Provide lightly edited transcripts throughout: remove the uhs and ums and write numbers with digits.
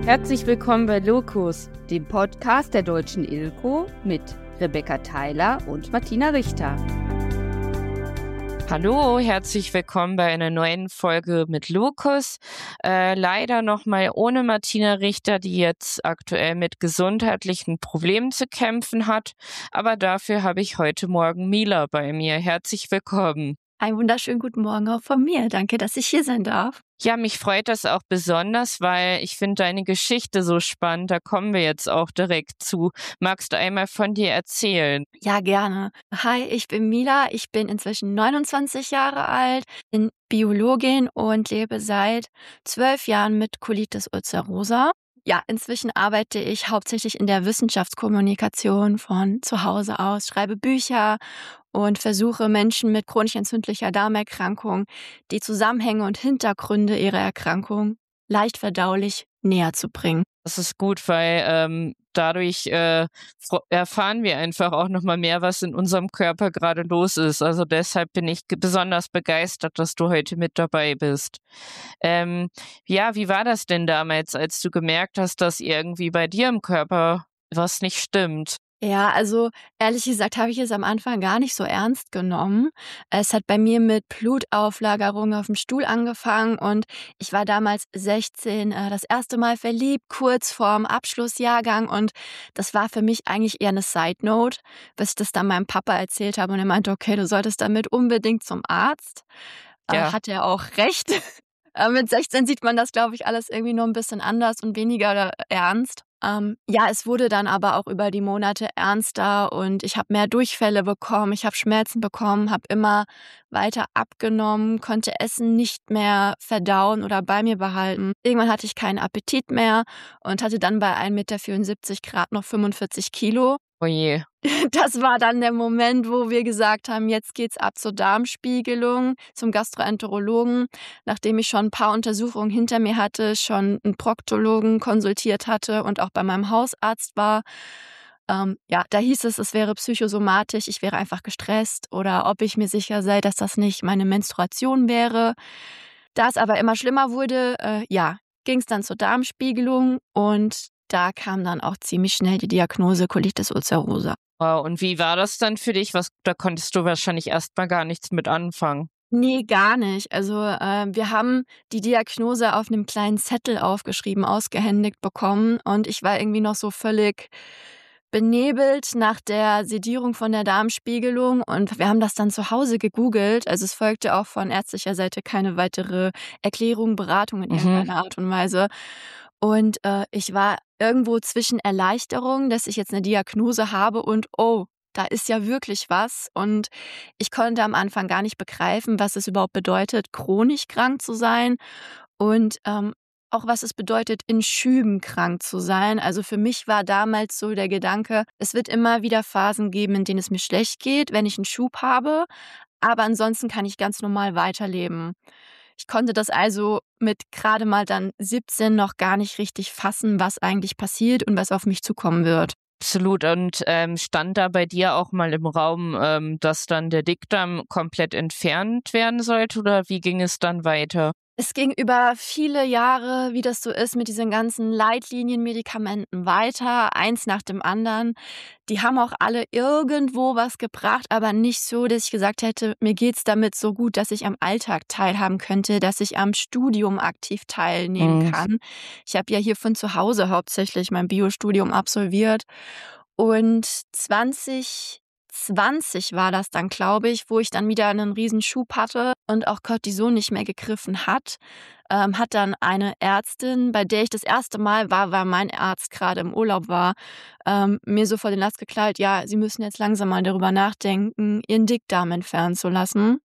Herzlich willkommen bei Locus, dem Podcast der Deutschen ILCO mit Rebecca Theiler und Martina Richter. Hallo, herzlich willkommen bei einer neuen Folge mit Locus. Leider nochmal ohne Martina Richter, die jetzt aktuell mit gesundheitlichen Problemen zu kämpfen hat. Aber dafür habe ich heute Morgen Mila bei mir. Herzlich willkommen. Einen wunderschönen guten Morgen auch von mir. Danke, dass ich hier sein darf. Ja, mich freut das auch besonders, weil ich finde deine Geschichte so spannend. Da kommen wir jetzt auch direkt zu. Magst du einmal von dir erzählen? Ja, gerne. Hi, ich bin Mila. Ich bin inzwischen 29 Jahre alt, bin Biologin und lebe seit 12 Jahren mit Colitis ulcerosa. Ja, inzwischen arbeite ich hauptsächlich in der Wissenschaftskommunikation von zu Hause aus, schreibe Bücher und versuche Menschen mit chronisch entzündlicher Darmerkrankung die Zusammenhänge und Hintergründe ihrer Erkrankung leicht verdaulich näher zu bringen. Das ist gut, weil dadurch erfahren wir einfach auch nochmal mehr, was in unserem Körper gerade los ist. Also deshalb bin ich besonders begeistert, dass du heute mit dabei bist. Ja, wie war das denn damals, als du gemerkt hast, dass irgendwie bei dir im Körper was nicht stimmt? Ja, also ehrlich gesagt habe ich es am Anfang gar nicht so ernst genommen. Es hat bei mir mit Blutauflagerung auf dem Stuhl angefangen und ich war damals 16, das erste Mal verliebt, kurz vorm Abschlussjahrgang, und das war für mich eigentlich eher eine Side Note, bis ich das dann meinem Papa erzählt habe und er meinte, okay, du solltest damit unbedingt zum Arzt. Ja. Hat er auch recht. Mit 16 sieht man das, glaube ich, alles irgendwie nur ein bisschen anders und weniger ernst. Ja, es wurde dann aber auch über die Monate ernster und ich habe mehr Durchfälle bekommen, ich habe Schmerzen bekommen, habe immer weiter abgenommen, konnte Essen nicht mehr verdauen oder bei mir behalten. Irgendwann hatte ich keinen Appetit mehr und hatte dann bei 1,74 Meter gerade noch 45 Kilo. Oh je. Das war dann der Moment, wo wir gesagt haben, jetzt geht's ab zur Darmspiegelung, zum Gastroenterologen. Nachdem ich schon ein paar Untersuchungen hinter mir hatte, schon einen Proktologen konsultiert hatte und auch bei meinem Hausarzt war. Ja, da hieß es wäre psychosomatisch, ich wäre einfach gestresst oder ob ich mir sicher sei, dass das nicht meine Menstruation wäre. Da es aber immer schlimmer wurde, ging es dann zur Darmspiegelung und da kam dann auch ziemlich schnell die Diagnose Colitis ulcerosa. Wow, und wie war das dann für dich? Da konntest du wahrscheinlich erstmal gar nichts mit anfangen. Nee, gar nicht. Also, wir haben die Diagnose auf einem kleinen Zettel aufgeschrieben, ausgehändigt bekommen und ich war irgendwie noch so völlig benebelt nach der Sedierung von der Darmspiegelung und wir haben das dann zu Hause gegoogelt. Also, es folgte auch von ärztlicher Seite keine weitere Erklärung, Beratung in irgendeiner Art und Weise. Und, ich war irgendwo zwischen Erleichterung, dass ich jetzt eine Diagnose habe und: „Oh, da ist ja wirklich was." Und ich konnte am Anfang gar nicht begreifen, was es überhaupt bedeutet, chronisch krank zu sein und, auch was es bedeutet, in Schüben krank zu sein. Also, für mich war damals so der Gedanke, es wird immer wieder Phasen geben, in denen es mir schlecht geht, wenn ich 'n Schub habe, aber ansonsten kann ich ganz normal weiterleben. Ich konnte das also mit gerade mal dann 17 noch gar nicht richtig fassen, was eigentlich passiert und was auf mich zukommen wird. Absolut. Und stand da bei dir auch mal im Raum, dass dann der Dickdarm komplett entfernt werden sollte oder wie ging es dann weiter? Es ging über viele Jahre, wie das so ist, mit diesen ganzen Leitlinienmedikamenten weiter, eins nach dem anderen. Die haben auch alle irgendwo was gebracht, aber nicht so, dass ich gesagt hätte, mir geht's damit so gut, dass ich am Alltag teilhaben könnte, dass ich am Studium aktiv teilnehmen kann. Ich habe ja hier von zu Hause hauptsächlich mein Biostudium absolviert und 2020 war das dann, glaube ich, wo ich dann wieder einen Riesenschub hatte und auch Cortison nicht mehr gegriffen hat. Hat dann eine Ärztin, bei der ich das erste Mal war, weil mein Arzt gerade im Urlaub war, mir so vor den Latz geknallt, ja, Sie müssen jetzt langsam mal darüber nachdenken, Ihren Dickdarm entfernen zu lassen.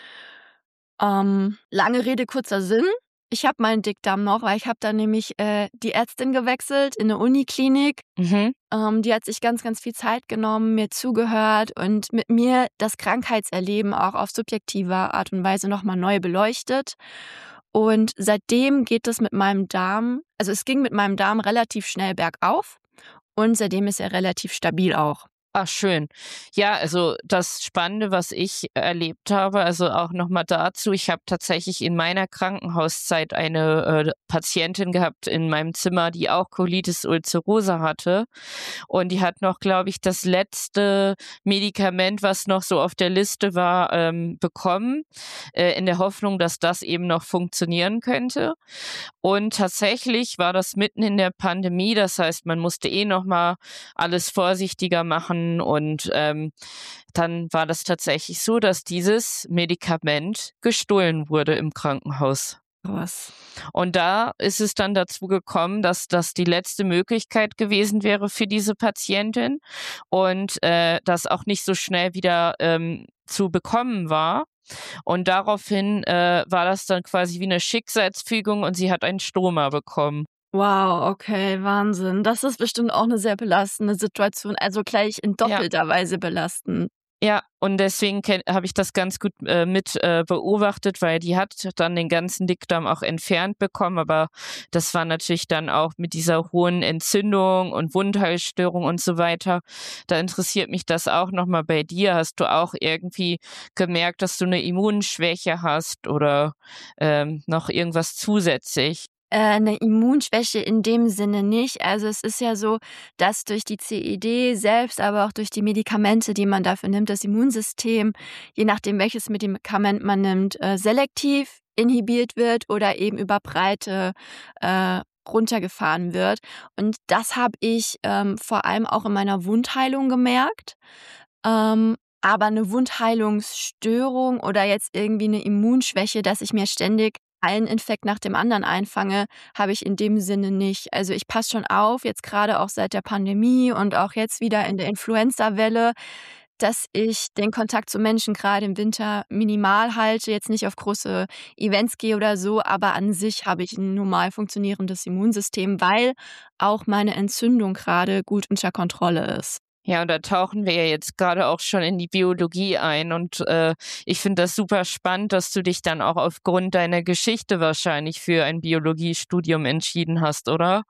Lange Rede, kurzer Sinn. Ich habe meinen Dickdarm noch, weil ich habe dann nämlich die Ärztin gewechselt in 'ne Uniklinik. Die hat sich ganz, ganz viel Zeit genommen, mir zugehört und mit mir das Krankheitserleben auch auf subjektive Art und Weise noch mal neu beleuchtet. Und seitdem geht es mit meinem Darm, also, es ging mit meinem Darm relativ schnell bergauf und seitdem ist er relativ stabil auch. Ach, schön. Ja, also das Spannende, was ich erlebt habe, also auch nochmal dazu, ich habe tatsächlich in meiner Krankenhauszeit eine Patientin gehabt in meinem Zimmer, die auch Colitis ulcerosa hatte. Und die hat noch, glaube ich, das letzte Medikament, was noch so auf der Liste war, bekommen, in der Hoffnung, dass das eben noch funktionieren könnte. Und tatsächlich war das mitten in der Pandemie, das heißt, man musste noch mal alles vorsichtiger machen und, dann war das tatsächlich so, dass dieses Medikament gestohlen wurde im Krankenhaus. Was? Und da ist es dann dazu gekommen, dass das die letzte Möglichkeit gewesen wäre für diese Patientin und, das auch nicht so schnell wieder, zu bekommen war. Und daraufhin, war das dann quasi wie 'ne Schicksalsfügung und sie hat ein Stoma bekommen. Wow, okay, Wahnsinn. Das ist bestimmt auch 'ne sehr belastende Situation, also gleich in Ja. doppelter Weise belastend. Ja, und deswegen habe ich das ganz gut, beobachtet, weil die hat dann den ganzen Dickdarm auch entfernt bekommen, aber das war natürlich dann auch mit dieser hohen Entzündung und Wundheilstörung und so weiter. Da interessiert mich das auch noch mal bei dir. Hast du auch irgendwie gemerkt, dass du 'ne Immunschwäche hast oder, noch irgendwas zusätzlich? 'Ne Immunschwäche in dem Sinne nicht. Also, es ist ja so, dass durch die CED selbst, aber auch durch die Medikamente, die man dafür nimmt, das Immunsystem, je nachdem, welches Medikament man nimmt, selektiv inhibiert wird oder eben über Breite, runtergefahren wird. Und das habe ich, vor allem auch in meiner Wundheilung gemerkt. Aber 'ne Wundheilungsstörung oder jetzt irgendwie 'ne Immunschwäche, dass ich mir ständig einen Infekt nach dem anderen einfange, habe ich in dem Sinne nicht. Also, ich passe schon auf, jetzt grade auch seit der Pandemie und auch jetzt wieder in der Influenzawelle, dass ich den Kontakt zu Menschen grade im Winter minimal halte, jetzt nicht auf große Events gehe oder so, aber an sich habe ich 'n normal funktionierendes Immunsystem, weil auch meine Entzündung grade gut unter Kontrolle ist. Ja, und da tauchen wir ja jetzt gerade auch schon in die Biologie ein und, ich finde das super spannend, dass du dich dann auch aufgrund deiner Geschichte wahrscheinlich für ein Biologiestudium entschieden hast, oder?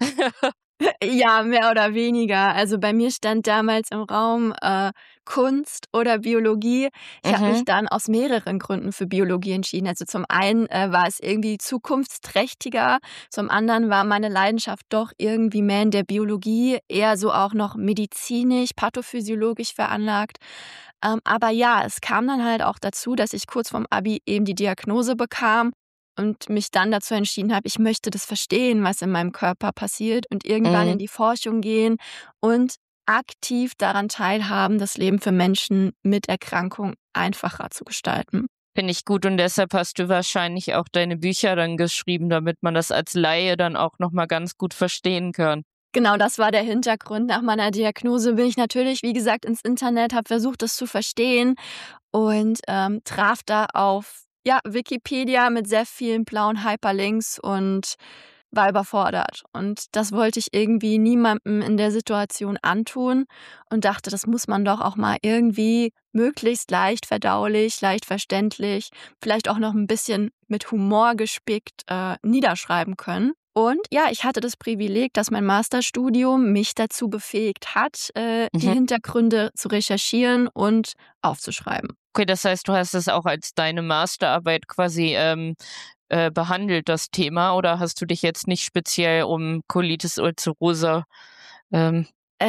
Ja, mehr oder weniger. Also, bei mir stand damals im Raum, Kunst oder Biologie. Ich habe mich Mhm. dann aus mehreren Gründen für Biologie entschieden. Also, zum einen, war es irgendwie zukunftsträchtiger, zum anderen war meine Leidenschaft doch irgendwie mehr in der Biologie, eher so auch noch medizinisch, pathophysiologisch veranlagt. Aber ja, es kam dann halt auch dazu, dass ich kurz vorm Abi eben die Diagnose bekam und mich dann dazu entschieden habe, ich möchte das verstehen, was in meinem Körper passiert und irgendwann in Mhm. die Forschung gehen und aktiv daran teilhaben, das Leben für Menschen mit Erkrankung einfacher zu gestalten. Finde ich gut und deshalb hast du wahrscheinlich auch deine Bücher dann geschrieben, damit man das als Laie dann auch noch mal ganz gut verstehen kann. Genau, das war der Hintergrund. Nach meiner Diagnose bin ich natürlich, wie gesagt, ins Internet, habe versucht, das zu verstehen und, traf da auf, ja, Wikipedia mit sehr vielen blauen Hyperlinks und war überfordert. Und das wollte ich irgendwie niemandem in der Situation antun und dachte, das muss man doch auch mal irgendwie möglichst leicht verdaulich, leicht verständlich, vielleicht auch noch 'n bisschen mit Humor gespickt, niederschreiben können. Und ja, ich hatte das Privileg, dass mein Masterstudium mich dazu befähigt hat, die Mhm. Hintergründe zu recherchieren und aufzuschreiben. Okay, das heißt, du hast es auch als deine Masterarbeit quasi, behandelt, das Thema, oder hast du dich jetzt nicht speziell um Colitis ulcerosa, ähm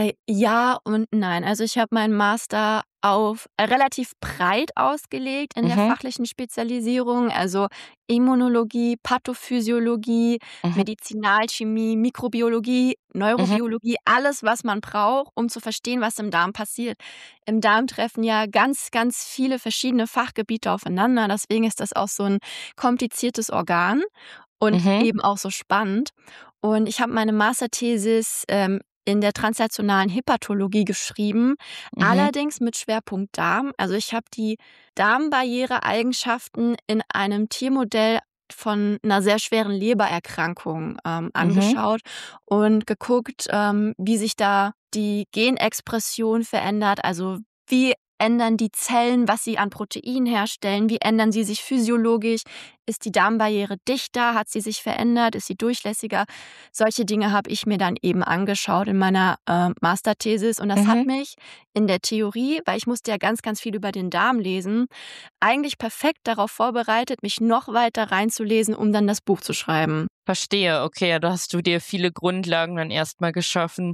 Ja und nein. Also, ich habe meinen Master auf relativ breit ausgelegt in der Mhm. fachlichen Spezialisierung, also Immunologie, Pathophysiologie, Mhm. Medizinalchemie, Mikrobiologie, Mhm. Neurobiologie, alles, was man braucht, um zu verstehen, was im Darm passiert. Im Darm treffen ja ganz, ganz viele verschiedene Fachgebiete aufeinander. Deswegen ist das auch so 'n kompliziertes Organ und Mhm. eben auch so spannend. Und ich habe meine Masterthesis, in der translationalen Hepatologie geschrieben, Mhm. allerdings mit Schwerpunkt Darm. Also, ich habe die Darmbarriereeigenschaften in einem Tiermodell von 'ner sehr schweren Lebererkrankung, Mhm. angeschaut und geguckt, wie sich da die Genexpression verändert, also wie ändern die Zellen, was sie an Protein herstellen? Wie ändern sie sich physiologisch? Ist die Darmbarriere dichter? Hat sie sich verändert? Ist sie durchlässiger? Solche Dinge habe ich mir dann eben angeschaut in meiner Masterthesis. Und das hat mich in der Theorie, weil ich musste ja ganz, ganz viel über den Darm lesen, eigentlich perfekt darauf vorbereitet, mich noch weiter reinzulesen, um dann das Buch zu schreiben. Verstehe, okay, da hast du dir viele Grundlagen dann erstmal geschaffen.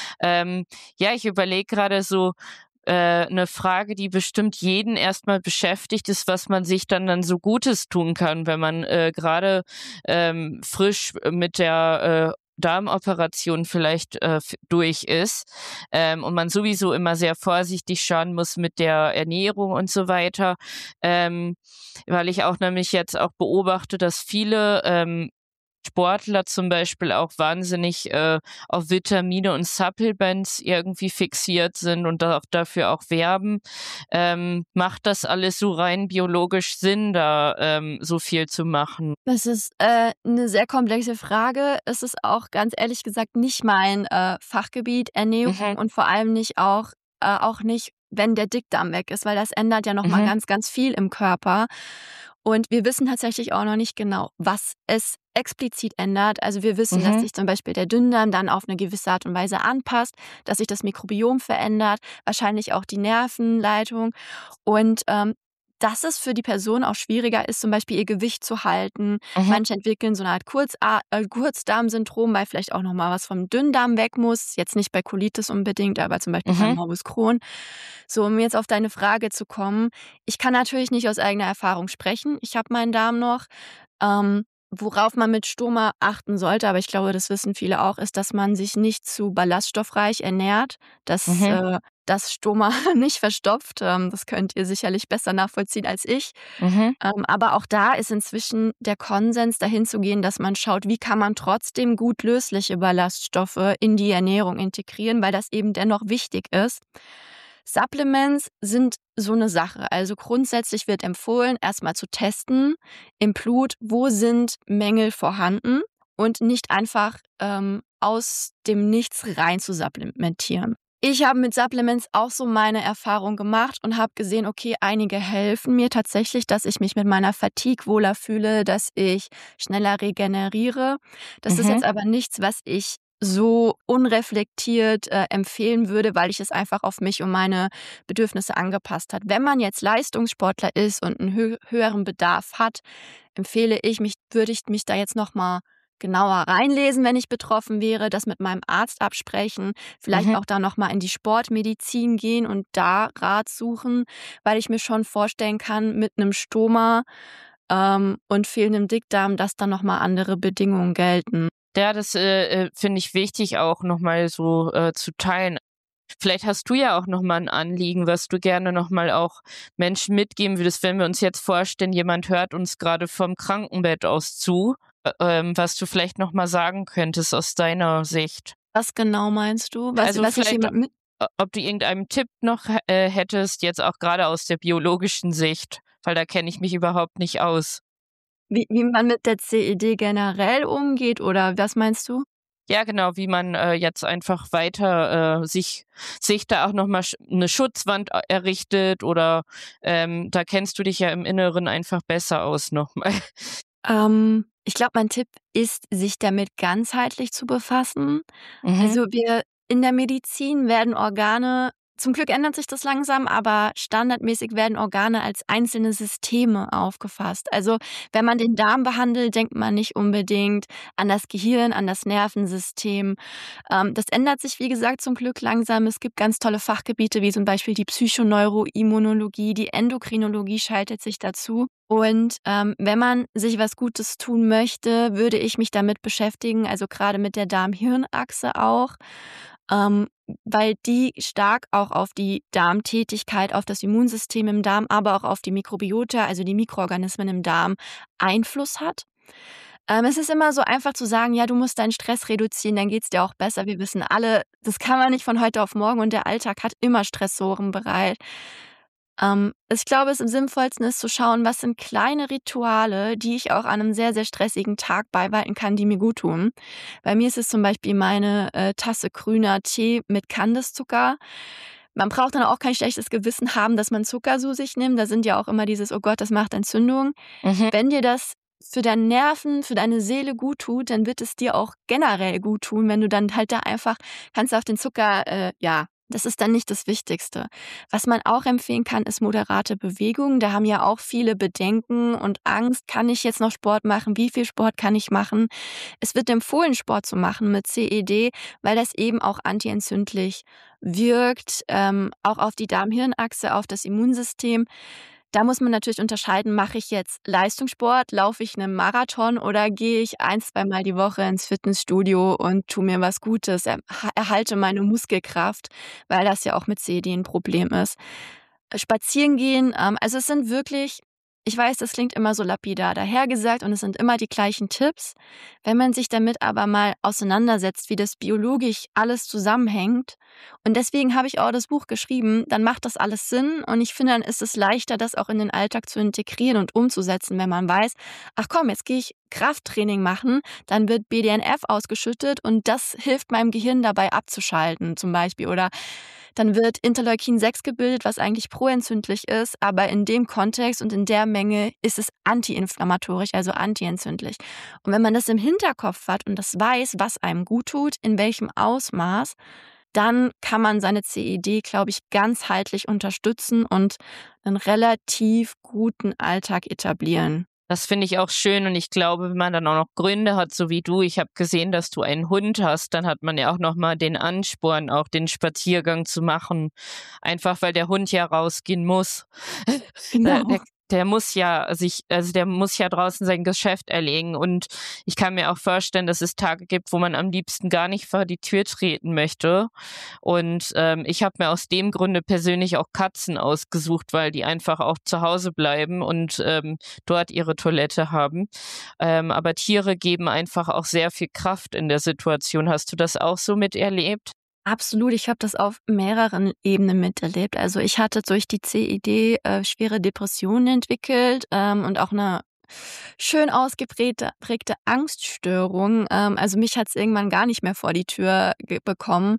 Ja, ich überlege gerade so, eine Frage, die bestimmt jeden erstmal beschäftigt, ist, was man sich dann so Gutes tun kann, wenn man gerade frisch mit der Darmoperation vielleicht durch ist und man sowieso immer sehr vorsichtig schauen muss mit der Ernährung und so weiter, weil ich auch nämlich jetzt auch beobachte, dass viele Sportler zum Beispiel auch wahnsinnig auf Vitamine und Supplements irgendwie fixiert sind und auch dafür auch werben. Macht das alles so rein biologisch Sinn, da so viel zu machen? Das ist eine sehr komplexe Frage. Es ist auch ganz ehrlich gesagt nicht mein Fachgebiet, Ernährung, und vor allem nicht auch nicht, wenn der Dickdarm weg ist, weil das ändert ja nochmal ganz, ganz viel im Körper. Und wir wissen tatsächlich auch noch nicht genau, was es explizit ändert. Also wir wissen, dass sich zum Beispiel der Dünndarm dann auf eine gewisse Art und Weise anpasst, dass sich das Mikrobiom verändert, wahrscheinlich auch die Nervenleitung. Und dass es für die Person auch schwieriger ist, zum Beispiel ihr Gewicht zu halten. Manche entwickeln so eine Art Kurzdarmsyndrom, weil vielleicht auch nochmal was vom Dünndarm weg muss. Jetzt nicht bei Colitis unbedingt, aber zum Beispiel beim Morbus Crohn. So, um jetzt auf deine Frage zu kommen. Ich kann natürlich nicht aus eigener Erfahrung sprechen. Ich habe meinen Darm noch. Worauf man mit Stoma achten sollte, aber ich glaube, das wissen viele auch, ist, dass man sich nicht zu ballaststoffreich ernährt, dass das Stoma nicht verstopft. Das könnt ihr sicherlich besser nachvollziehen als ich. Aber auch da ist inzwischen der Konsens, dahin zu gehen, dass man schaut, wie kann man trotzdem gut lösliche Ballaststoffe in die Ernährung integrieren, weil das eben dennoch wichtig ist. Supplements sind so eine Sache. Also grundsätzlich wird empfohlen, erstmal zu testen im Blut, wo sind Mängel vorhanden und nicht einfach aus dem Nichts rein zu supplementieren. Ich habe mit Supplements auch so meine Erfahrung gemacht und habe gesehen, okay, einige helfen mir tatsächlich, dass ich mich mit meiner Fatigue wohler fühle, dass ich schneller regeneriere. Das ist jetzt aber nichts, was ich so unreflektiert empfehlen würde, weil ich es einfach auf mich und meine Bedürfnisse angepasst habe. Wenn man jetzt Leistungssportler ist und einen höheren Bedarf hat, würde ich mich da jetzt nochmal genauer reinlesen, wenn ich betroffen wäre, das mit meinem Arzt absprechen, vielleicht auch da nochmal in die Sportmedizin gehen und da Rat suchen, weil ich mir schon vorstellen kann, mit einem Stoma und fehlendem Dickdarm, dass dann nochmal andere Bedingungen gelten. Ja, das finde ich wichtig auch nochmal so zu teilen. Vielleicht hast du ja auch nochmal ein Anliegen, was du gerne nochmal auch Menschen mitgeben würdest, wenn wir uns jetzt vorstellen, jemand hört uns gerade vom Krankenbett aus zu, was du vielleicht nochmal sagen könntest aus deiner Sicht. Was genau meinst du? Also Was ich vielleicht, jemand mit ob du irgendeinen Tipp noch hättest, jetzt auch gerade aus der biologischen Sicht, weil da kenne ich mich überhaupt nicht aus. wie man mit der CED generell umgeht, oder was meinst du? Ja, genau, wie man jetzt einfach weiter sich da auch nochmal eine Schutzwand errichtet oder da kennst du dich ja im Inneren einfach besser aus nochmal. Ich glaube, mein Tipp ist, sich damit ganzheitlich zu befassen. Mhm. Also in der Medizin werden Organe, zum Glück ändert sich das langsam, aber standardmäßig werden Organe als einzelne Systeme aufgefasst. Also wenn man den Darm behandelt, denkt man nicht unbedingt an das Gehirn, an das Nervensystem. Das ändert sich, wie gesagt, zum Glück langsam. Es gibt ganz tolle Fachgebiete, wie zum Beispiel die Psychoneuroimmunologie, die Endokrinologie schaltet sich dazu. Und wenn man sich was Gutes tun möchte, würde ich mich damit beschäftigen, also gerade mit der Darm-Hirn-Achse auch, weil die stark auch auf die Darmtätigkeit, auf das Immunsystem im Darm, aber auch auf die Mikrobiota, also die Mikroorganismen im Darm, Einfluss hat. Es ist immer so einfach zu sagen, ja, du musst deinen Stress reduzieren, dann geht's dir auch besser. Wir wissen alle, das kann man nicht von heute auf morgen und der Alltag hat immer Stressoren bereit. Ich glaube, es am sinnvollsten ist zu schauen, was sind kleine Rituale, die ich auch an einem sehr, sehr stressigen Tag beibehalten kann, die mir gut tun. Bei mir ist es zum Beispiel meine Tasse grüner Tee mit Kandiszucker. Man braucht dann auch kein schlechtes Gewissen haben, dass man Zucker zu sich nimmt. Da sind ja auch immer dieses, oh Gott, das macht Entzündung. Mhm. Wenn dir das für deine Nerven, für deine Seele gut tut, dann wird es dir auch generell gut tun, wenn du dann halt da einfach kannst auf den Zucker, das ist dann nicht das Wichtigste. Was man auch empfehlen kann, ist moderate Bewegung. Da haben ja auch viele Bedenken und Angst. Kann ich jetzt noch Sport machen? Wie viel Sport kann ich machen? Es wird empfohlen, Sport zu machen mit CED, weil das eben auch antientzündlich wirkt, auch auf die Darm-Hirn-Achse, auf das Immunsystem. Da muss man natürlich unterscheiden, mache ich jetzt Leistungssport, laufe ich 'nen Marathon oder gehe ich 1, 2 Mal die Woche ins Fitnessstudio und tue mir was Gutes, erhalte meine Muskelkraft, weil das ja auch mit CED 'n Problem ist. Spazieren gehen, also es sind wirklich ich weiß, das klingt immer so lapidar dahergesagt und es sind immer die gleichen Tipps. Wenn man sich damit aber mal auseinandersetzt, wie das biologisch alles zusammenhängt und deswegen habe ich auch das Buch geschrieben, dann macht das alles Sinn und ich finde, dann ist es leichter, das auch in den Alltag zu integrieren und umzusetzen, wenn man weiß: „Ach komm, jetzt gehe ich Krafttraining machen, dann wird BDNF ausgeschüttet und das hilft meinem Gehirn dabei abzuschalten“, zum Beispiel. Oder dann wird Interleukin-6 gebildet, was eigentlich proentzündlich ist, aber in dem Kontext und in der Menge ist es antiinflammatorisch, also antientzündlich. Und wenn man das im Hinterkopf hat und das weiß, was einem gut tut, in welchem Ausmaß, dann kann man seine CED, glaube ich, ganzheitlich unterstützen und einen relativ guten Alltag etablieren. Das finde ich auch schön und ich glaube, wenn man dann auch noch Gründe hat, so wie du, ich habe gesehen, dass du einen Hund hast, dann hat man ja auch noch mal den Ansporn, auch den Spaziergang zu machen, einfach weil der Hund ja rausgehen muss. Der Genau. der der muss ja der muss ja draußen sein Geschäft erlegen und ich kann mir auch vorstellen, dass es Tage gibt, wo man am liebsten gar nicht vor die Tür treten möchte. Und, ich habe mir aus dem Grunde persönlich auch Katzen ausgesucht, weil die einfach auch zu Hause bleiben und, dort ihre Toilette haben. Aber Tiere geben einfach auch sehr viel Kraft in der Situation. Hast du das auch so miterlebt? Absolut, ich habe das auf mehreren Ebenen miterlebt. Also, ich hatte durch die CED, schwere Depressionen entwickelt, und auch eine schön prägte Angststörung. Also, mich hat's irgendwann gar nicht mehr vor die Tür bekommen.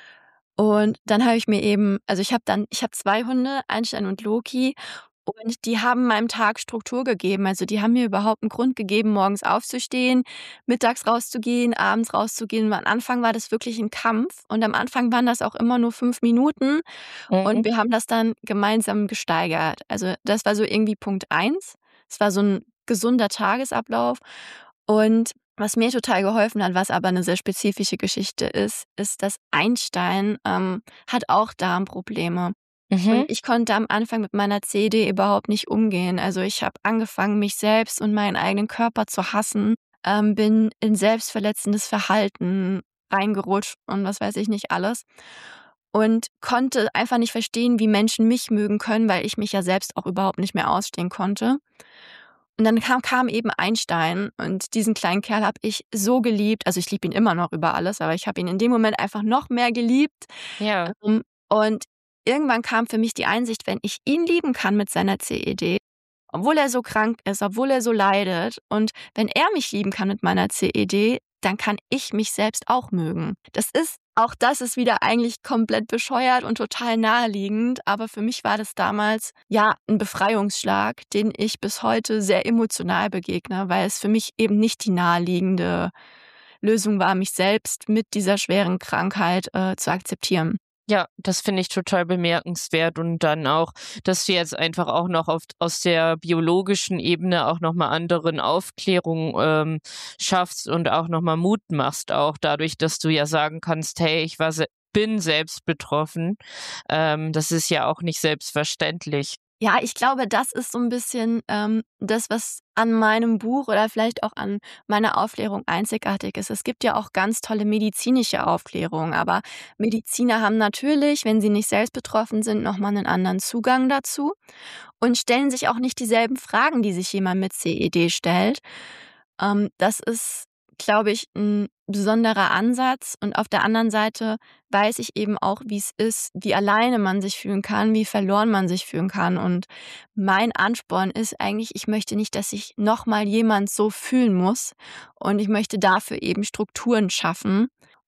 Und dann habe ich mir eben ich habe 2 Hunde, Einstein und Loki, und die haben meinem Tag Struktur gegeben. Also, die haben mir überhaupt 'n Grund gegeben, morgens aufzustehen, mittags rauszugehen, abends rauszugehen. Am Anfang war das wirklich 'n Kampf und am Anfang waren das auch immer nur 5 Minuten Mhm. und wir haben das dann gemeinsam gesteigert. Also, das war so irgendwie Punkt 1. Es war so 'n gesunder Tagesablauf und was mir total geholfen hat, was aber 'ne sehr spezifische Geschichte ist, dass Einstein, hat auch Darmprobleme. Und Mhm. ich konnte am Anfang mit meiner CED überhaupt nicht umgehen. Also, ich habe angefangen, mich selbst und meinen eigenen Körper zu hassen, bin in selbstverletzendes Verhalten reingerutscht und was weiß ich nicht alles. Und konnte einfach nicht verstehen, wie Menschen mich mögen können, weil ich mich ja selbst auch überhaupt nicht mehr ausstehen konnte. Und dann kam eben Einstein und diesen kleinen Kerl habe ich so geliebt. Also, ich liebe ihn immer noch über alles, aber ich habe ihn in dem Moment einfach noch mehr geliebt. Ja. Und irgendwann kam für mich die Einsicht, wenn ich ihn lieben kann mit seiner CED, obwohl er so krank ist, obwohl er so leidet und wenn er mich lieben kann mit meiner CED, dann kann ich mich selbst auch mögen. Das ist wieder eigentlich komplett bescheuert und total naheliegend, aber für mich war das damals, ja, 'n Befreiungsschlag, den ich bis heute sehr emotional begegne, weil es für mich eben nicht die naheliegende Lösung war, mich selbst mit dieser schweren Krankheit, zu akzeptieren. Ja, das finde ich total bemerkenswert und dann auch, dass du jetzt einfach auch noch aus der biologischen Ebene auch noch mal anderen Aufklärung, schaffst und auch noch mal Mut machst, auch dadurch, dass du ja sagen kannst: „Hey, ich bin selbst betroffen.“ Das ist ja auch nicht selbstverständlich. Ja, ich glaube, das ist so 'n bisschen, das, was an meinem Buch oder vielleicht auch an meiner Aufklärung einzigartig ist. Es gibt ja auch ganz tolle medizinische Aufklärung, aber Mediziner haben natürlich, wenn sie nicht selbst betroffen sind, noch mal 'nen anderen Zugang dazu und stellen sich auch nicht dieselben Fragen, die sich jemand mit CED stellt. Das ist, glaube ich, 'n besonderer Ansatz und auf der anderen Seite weiß ich eben auch, wie's ist, wie alleine man sich fühlen kann, wie verloren man sich fühlen kann und mein Ansporn ist eigentlich, ich möchte nicht, dass sich noch mal jemand so fühlen muss und ich möchte dafür eben Strukturen schaffen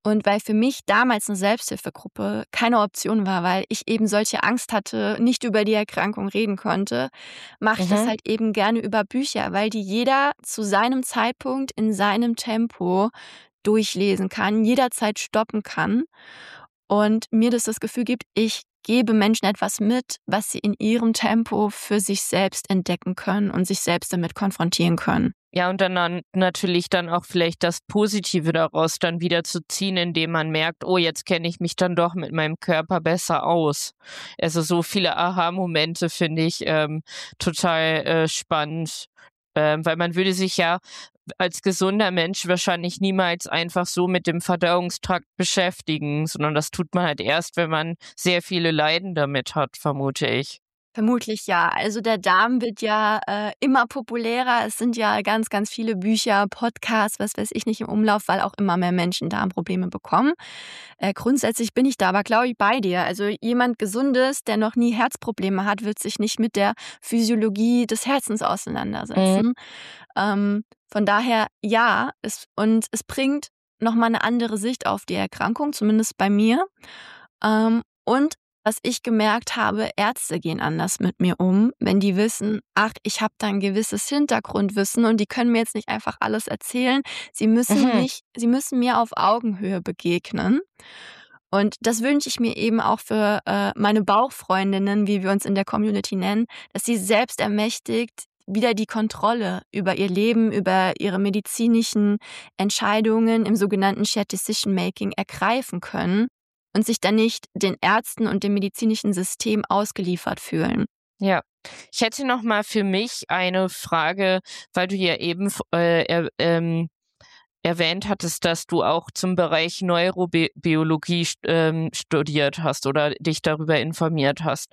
Und weil für mich damals eine Selbsthilfegruppe keine Option war, weil ich eben solche Angst hatte, nicht über die Erkrankung reden konnte, mache ich das Mhm. halt eben gerne über Bücher, weil die jeder zu seinem Zeitpunkt in seinem Tempo durchlesen kann, jederzeit stoppen kann und mir das Gefühl gibt, ich gebe Menschen etwas mit, was sie in ihrem Tempo für sich selbst entdecken können und sich selbst damit konfrontieren können. Ja, und dann natürlich dann auch vielleicht das Positive daraus dann wieder zu ziehen, indem man merkt, oh, jetzt kenne ich mich dann doch mit meinem Körper besser aus. Also so viele Aha-Momente finde ich total spannend, weil man würde sich ja als gesunder Mensch wahrscheinlich niemals einfach so mit dem Verdauungstrakt beschäftigen, sondern das tut man halt erst, wenn man sehr viele Leiden damit hat, vermute ich. Vermutlich ja. Also der Darm wird ja immer populärer. Es sind ja ganz, ganz viele Bücher, Podcasts, was weiß ich nicht im Umlauf, weil auch immer mehr Menschen Darmprobleme bekommen. Grundsätzlich bin ich da aber, glaube ich, bei dir. Also jemand Gesundes, der noch nie Herzprobleme hat, wird sich nicht mit der Physiologie des Herzens auseinandersetzen. Von daher ja, es bringt nochmal eine andere Sicht auf die Erkrankung, zumindest bei mir. Und was ich gemerkt habe, Ärzte gehen anders mit mir um, wenn die wissen, ach, ich habe da ein gewisses Hintergrundwissen und die können mir jetzt nicht einfach alles erzählen. Mhm. Sie müssen mir auf Augenhöhe begegnen. Und das wünsche ich mir eben auch für meine Bauchfreundinnen, wie wir uns in der Community nennen, dass sie selbst ermächtigt wieder die Kontrolle über ihr Leben, über ihre medizinischen Entscheidungen im sogenannten Shared Decision Making ergreifen können und sich dann nicht den Ärzten und dem medizinischen System ausgeliefert fühlen. Ja. Ich hätte noch mal für mich eine Frage, weil du ja eben erwähnt hattest, dass du auch zum Bereich Neurobiologie studiert hast oder dich darüber informiert hast.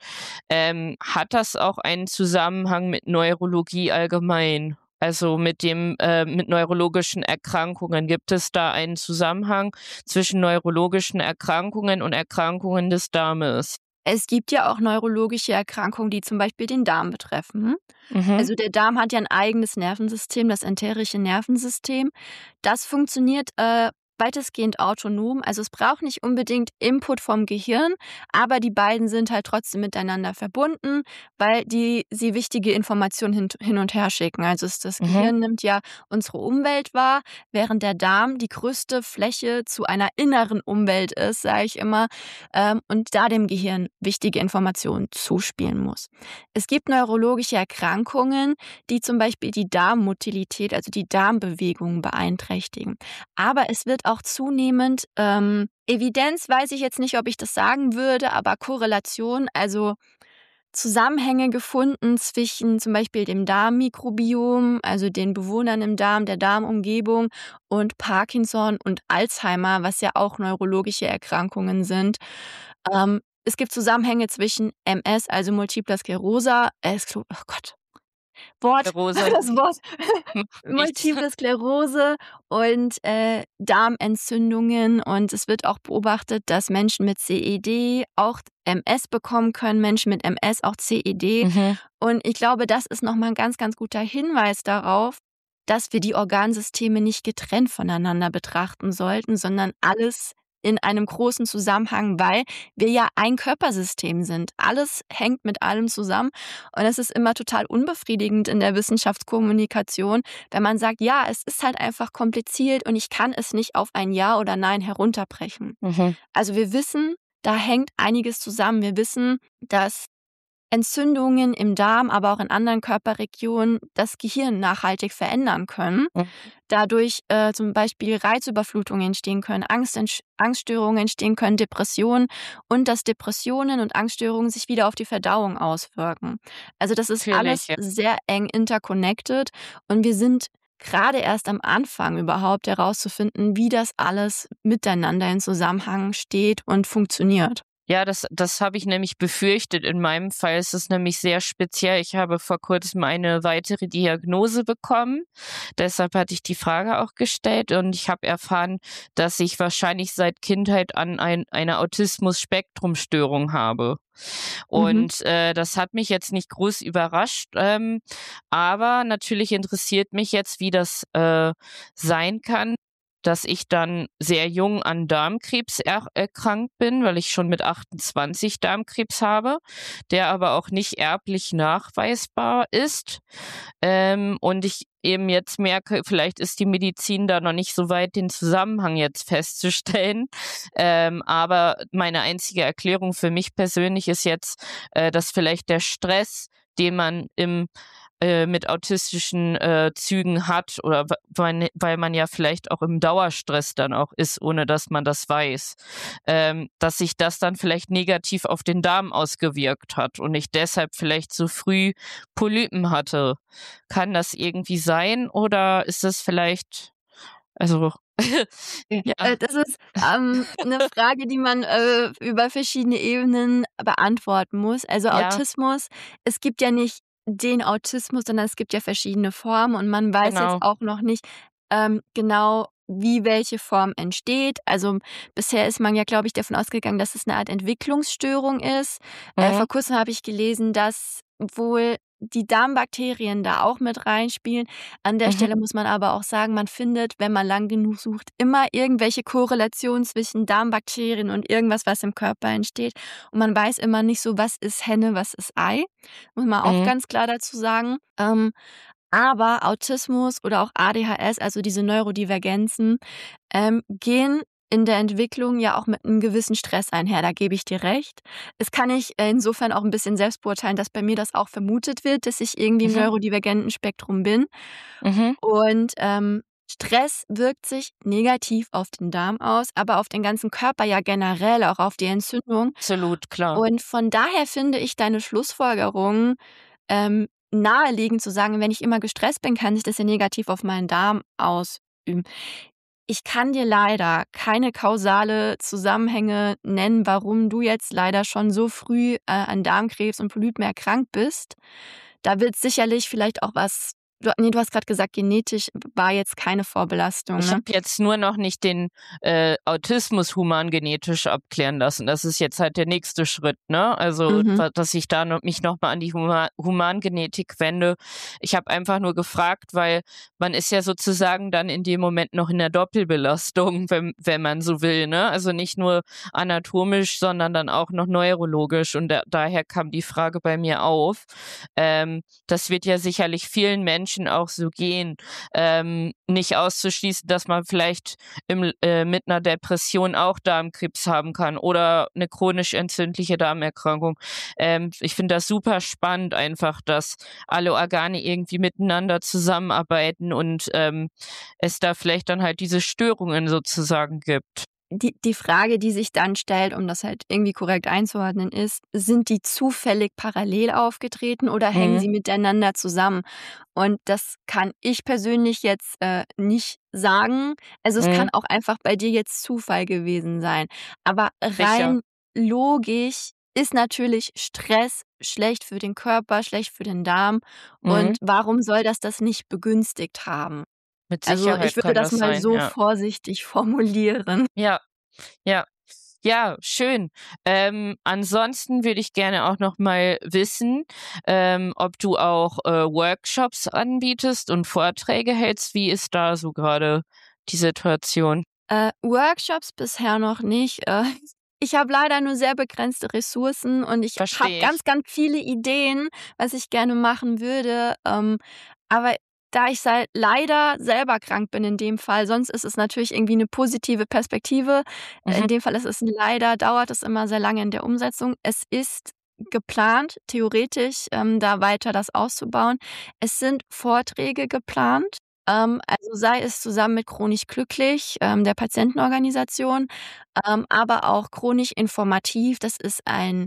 Hat das auch einen Zusammenhang mit Neurologie allgemein? Also mit neurologischen Erkrankungen. Gibt es da einen Zusammenhang zwischen neurologischen Erkrankungen und Erkrankungen des Darmes? Es gibt ja auch neurologische Erkrankungen, die zum Beispiel den Darm betreffen. Mhm. Also der Darm hat ja ein eigenes Nervensystem, das enterische Nervensystem. Das funktioniert weitestgehend autonom. Also es braucht nicht unbedingt Input vom Gehirn, aber die beiden sind halt trotzdem miteinander verbunden, weil sie wichtige Informationen hin und her schicken. Also das Mhm. Gehirn nimmt ja unsere Umwelt wahr, während der Darm die größte Fläche zu einer inneren Umwelt ist, sage ich immer, und da dem Gehirn wichtige Informationen zuspielen muss. Es gibt neurologische Erkrankungen, die zum Beispiel die Darmmotilität, also die Darmbewegung beeinträchtigen. Aber es wird auch zunehmend Evidenz weiß ich jetzt nicht, ob ich das sagen würde, aber Korrelation, also Zusammenhänge gefunden zwischen zum Beispiel dem Darmmikrobiom, also den Bewohnern im Darm, der Darmumgebung und Parkinson und Alzheimer, was ja auch neurologische Erkrankungen sind. Es gibt Zusammenhänge zwischen MS, also Multipler Sklerose, oh Gott, Wort, Sklerose das Wort macht nichts. Multiple Sklerose und Darmentzündungen. Und es wird auch beobachtet, dass Menschen mit CED auch MS bekommen können, Menschen mit MS auch CED. Mhm. Und ich glaube, das ist nochmal ein ganz, ganz guter Hinweis darauf, dass wir die Organsysteme nicht getrennt voneinander betrachten sollten, sondern alles in einem großen Zusammenhang, weil wir ja ein Körpersystem sind. Alles hängt mit allem zusammen. Und es ist immer total unbefriedigend in der Wissenschaftskommunikation, wenn man sagt, ja, es ist halt einfach kompliziert und ich kann es nicht auf ein Ja oder Nein herunterbrechen. Mhm. Also wir wissen, da hängt einiges zusammen. Wir wissen, dass Entzündungen im Darm, aber auch in anderen Körperregionen das Gehirn nachhaltig verändern können. Mhm. Dadurch zum Beispiel Reizüberflutungen entstehen können, Angststörungen entstehen können, Depressionen und dass Depressionen und Angststörungen sich wieder auf die Verdauung auswirken. Also das ist Natürlich, alles ja. sehr eng interconnected und wir sind gerade erst am Anfang überhaupt herauszufinden, wie das alles miteinander in Zusammenhang steht und funktioniert. Ja, das habe ich nämlich befürchtet. In meinem Fall ist es nämlich sehr speziell. Ich habe vor Kurzem eine weitere Diagnose bekommen. Deshalb hatte ich die Frage auch gestellt und ich habe erfahren, dass ich wahrscheinlich seit Kindheit an eine Autismus-Spektrum-Störung habe. Mhm. Und das hat mich jetzt nicht groß überrascht, aber natürlich interessiert mich jetzt, wie das sein kann. dass ich dann sehr jung an Darmkrebs erkrankt bin, weil ich schon mit 28 Darmkrebs habe, der aber auch nicht erblich nachweisbar ist. Und ich eben jetzt merke, vielleicht ist die Medizin da noch nicht so weit, den Zusammenhang jetzt festzustellen. Aber meine einzige Erklärung für mich persönlich ist jetzt, dass vielleicht der Stress, den man mit autistischen Zügen hat oder weil man ja vielleicht auch im Dauerstress dann auch ist, ohne dass man das weiß, dass sich das dann vielleicht negativ auf den Darm ausgewirkt hat und ich deshalb vielleicht so früh Polypen hatte. Kann das irgendwie sein oder ist das vielleicht, also ja, Das ist 'ne Frage, die man über verschiedene Ebenen beantworten muss. Also ja, Autismus, es gibt ja nicht den Autismus, sondern es gibt ja verschiedene Formen und man weiß jetzt genau. auch noch nicht genau, wie welche Form entsteht. Also bisher ist man ja, glaube ich, davon ausgegangen, dass es 'ne Art Entwicklungsstörung ist. Mhm, Vor Kurzem habe ich gelesen, dass wohl die Darmbakterien da auch mit reinspielen. An der mhm, Stelle muss man aber auch sagen, man findet, wenn man lang genug sucht, immer irgendwelche Korrelationen zwischen Darmbakterien und irgendwas, was im Körper entsteht. Und man weiß immer nicht so, was ist Henne, was ist Ei. Muss man auch mhm, ganz klar dazu sagen. Aber Autismus oder auch ADHS, also diese Neurodivergenzen, gehen in der Entwicklung ja auch mit einem gewissen Stress einher, da gebe ich dir recht. Es kann ich insofern auch ein bisschen selbst beurteilen, dass bei mir das auch vermutet wird, dass ich irgendwie im mhm, neurodivergenten Spektrum bin. mhm. Und, Stress wirkt sich negativ auf den Darm aus, aber auf den ganzen Körper ja generell, auch auf die Entzündung. Absolut, klar. Und von daher finde ich deine Schlussfolgerung, naheliegend zu sagen, wenn ich immer gestresst bin, kann sich das ja negativ auf meinen Darm ausüben. Ich kann dir leider keine kausale Zusammenhänge nennen, warum du jetzt leider schon so früh, an Darmkrebs und Polypen erkrankt bist. Da wird sicherlich vielleicht auch was du hast grad gesagt, genetisch war jetzt keine Vorbelastung, Ich ne? habe jetzt nur noch nicht den Autismus humangenetisch abklären lassen. Das ist jetzt halt der nächste Schritt, ne? Also, Mhm. dass ich da mich noch mal an die Humangenetik wende. Ich habe einfach nur gefragt, weil man ist ja sozusagen dann in dem Moment noch in der Doppelbelastung, wenn man so will, ne? Also, nicht nur anatomisch, sondern dann auch noch neurologisch und daher kam die Frage bei mir auf. Das wird ja sicherlich vielen Menschen auch so gehen, nicht auszuschließen, dass man vielleicht mit einer Depression auch Darmkrebs haben kann oder eine chronisch entzündliche Darmerkrankung. Ich finde das super spannend einfach, dass alle Organe irgendwie miteinander zusammenarbeiten und, es da vielleicht dann halt diese Störungen sozusagen gibt. Die Frage, die sich dann stellt, um das halt irgendwie korrekt einzuordnen, ist: Sind die zufällig parallel aufgetreten oder hängen Mhm, sie miteinander zusammen? Und das kann ich persönlich jetzt, nicht sagen. Also, es kann mhm, auch einfach bei dir jetzt Zufall gewesen sein. Aber sicher, rein logisch ist natürlich Stress schlecht für den Körper, schlecht für den Darm. mhm. Und warum soll das nicht begünstigt haben? Mit Also, ich Sicherheit würde kann das das mal sein, so ja. vorsichtig formulieren. Ja, ja. Ja, schön. Ansonsten würde ich gerne auch noch mal wissen, ob du auch, Workshops anbietest und Vorträge hältst. Wie ist da so gerade die Situation? Workshops bisher noch nicht. Ich habe leider nur sehr begrenzte Ressourcen und ich habe Verstehe ich. ganz, ganz viele Ideen, was ich gerne machen würde. Aber da ich leider selber krank bin in dem Fall, sonst ist es natürlich irgendwie eine positive Perspektive. In Mhm, dem Fall ist es 'n leider, dauert es immer sehr lange in der Umsetzung. Es ist geplant, theoretisch, da weiter das auszubauen. Es sind Vorträge geplant. Also sei es zusammen mit Chronisch Glücklich, der Patientenorganisation, aber auch Chronisch Informativ. Das ist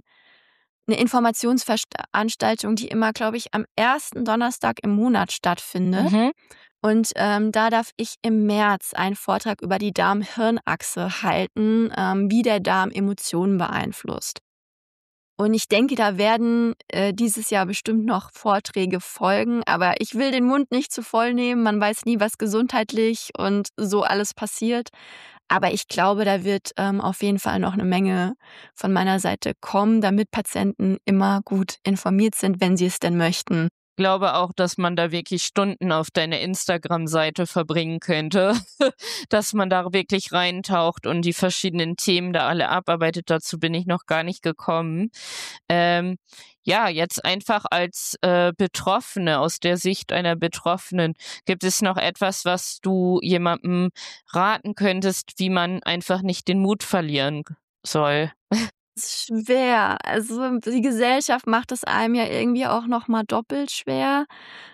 'ne Informationsveranstaltung, die immer, glaube ich, am ersten Donnerstag im Monat stattfindet. mhm. Und, da darf ich im März einen Vortrag über die Darm-Hirn-Achse halten, wie der Darm Emotionen beeinflusst. Und ich denke, da werden, dieses Jahr bestimmt noch Vorträge folgen, aber ich will den Mund nicht zu voll nehmen. Man weiß nie, was gesundheitlich und so alles passiert. Aber ich glaube, da wird, auf jeden Fall noch eine Menge von meiner Seite kommen, damit Patienten immer gut informiert sind, wenn sie es denn möchten. glaube auch, dass man da wirklich Stunden auf deiner Instagram-Seite verbringen könnte, dass man da wirklich reintaucht und die verschiedenen Themen da alle abarbeitet. Dazu bin ich noch gar nicht gekommen. Ja, jetzt einfach als Betroffene, aus der Sicht einer Betroffenen, gibt es noch etwas, was du jemandem raten könntest, wie man einfach nicht den Mut verlieren soll? Ist schwer. Also, die Gesellschaft macht es einem ja irgendwie auch noch mal doppelt schwer.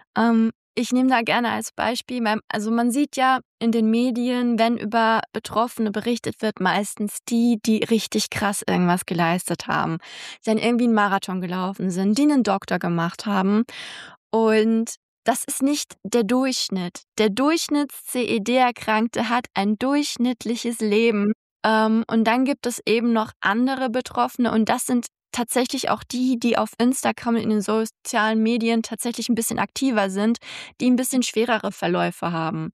Ich nehme da gerne als Beispiel, also, man sieht ja in den Medien, wenn über Betroffene berichtet wird, meistens die, die richtig krass irgendwas geleistet haben. Die dann irgendwie 'n Marathon gelaufen sind, die 'nen Doktor gemacht haben. Und das ist nicht der Durchschnitt. Der Durchschnitts-CED-Erkrankte hat ein durchschnittliches Leben. Und dann gibt es eben noch andere Betroffene und das sind tatsächlich auch die, die auf Instagram und in den sozialen Medien tatsächlich ein bisschen aktiver sind, die ein bisschen schwerere Verläufe haben.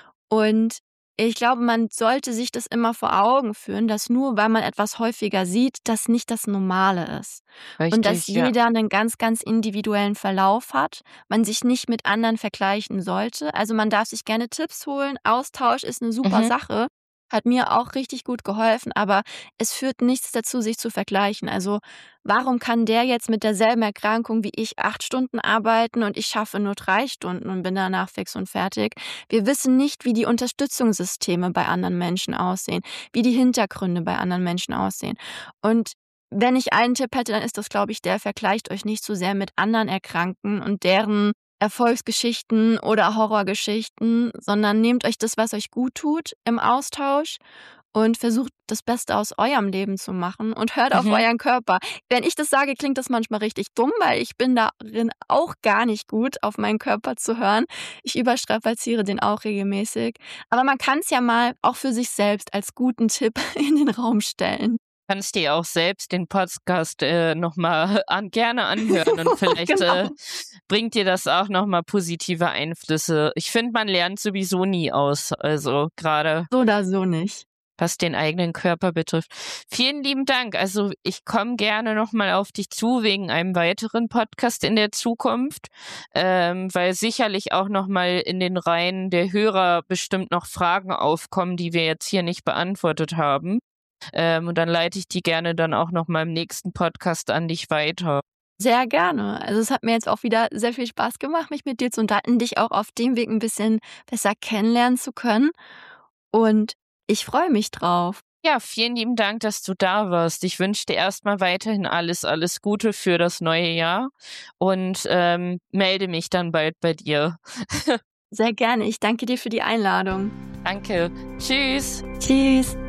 Und ich glaube, man sollte sich das immer vor Augen führen, dass nur weil man etwas häufiger sieht, das nicht das Normale ist. Und dass Richtig, ja. jeder einen ganz, ganz individuellen Verlauf hat, man sich nicht mit anderen vergleichen sollte. Also, man darf sich gerne Tipps holen, Austausch ist eine super Mhm. Sache, hat mir auch richtig gut geholfen, aber es führt nichts dazu, sich zu vergleichen. Also, warum kann der jetzt mit derselben Erkrankung wie ich 8 Stunden arbeiten und ich schaffe nur 3 Stunden und bin danach fix und fertig? Wir wissen nicht, wie die Unterstützungssysteme bei anderen Menschen aussehen, wie die Hintergründe bei anderen Menschen aussehen. Und wenn ich einen Tipp hätte, dann ist das, glaube ich, der: Vergleicht euch nicht so sehr mit anderen Erkrankten und deren Erfolgsgeschichten oder Horrorgeschichten, sondern nehmt euch das, was euch gut tut im Austausch und versucht, das Beste aus eurem Leben zu machen und hört auf Mhm. euren Körper. Wenn ich das sage, klingt das manchmal richtig dumm, weil ich bin darin auch gar nicht gut, auf meinen Körper zu hören. Ich überstrapaziere den auch regelmäßig. Aber man kann es ja mal auch für sich selbst als guten Tipp in den Raum stellen. Kannst dir auch selbst den Podcast noch mal gerne anhören und vielleicht Genau. bringt dir das auch noch mal positive Einflüsse. Ich finde, man lernt sowieso nie aus, also gerade So oder so nicht. was den eigenen Körper betrifft. Vielen lieben Dank. Also, ich komme gerne noch mal auf dich zu wegen einem weiteren Podcast in der Zukunft, weil sicherlich auch noch mal in den Reihen der Hörer bestimmt noch Fragen aufkommen, die wir jetzt hier nicht beantwortet haben. Und dann leite ich die gerne dann auch noch mal im nächsten Podcast an dich weiter. Sehr gerne. Also, es hat mir jetzt auch wieder sehr viel Spaß gemacht, mich mit dir zu unterhalten, dich auch auf dem Weg ein bisschen besser kennenlernen zu können. Und ich freue mich drauf. Ja, vielen lieben Dank, dass du da warst. Ich wünsche dir erstmal weiterhin alles Gute für das neue Jahr und melde mich dann bald bei dir. Sehr gerne. Ich danke dir für die Einladung. Danke. Tschüss. Tschüss.